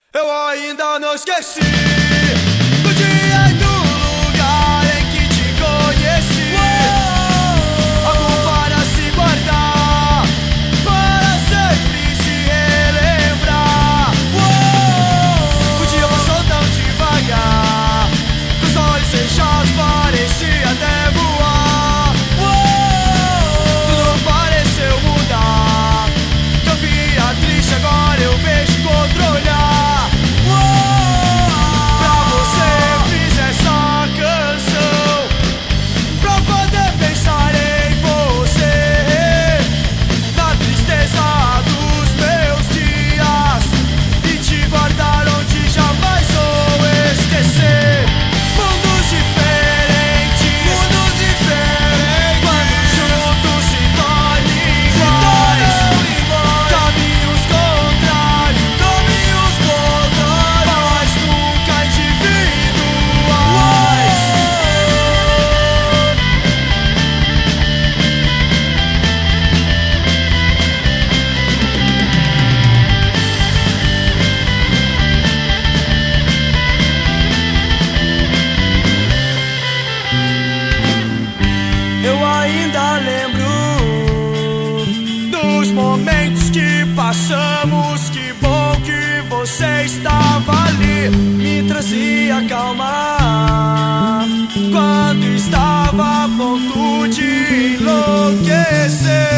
Eu ainda não esqueci do dia e do lugar em que te conheci. Algo para se guardar, para sempre se relembrar. O dia passou tão devagar, com os olhos fechados parecia até voar. Tudo pareceu mudar, que eu via triste, agora eu vejo com outro olhar. Momentos que passamos, que bom que você estava ali, me trazia calma quando estava a ponto de enlouquecer.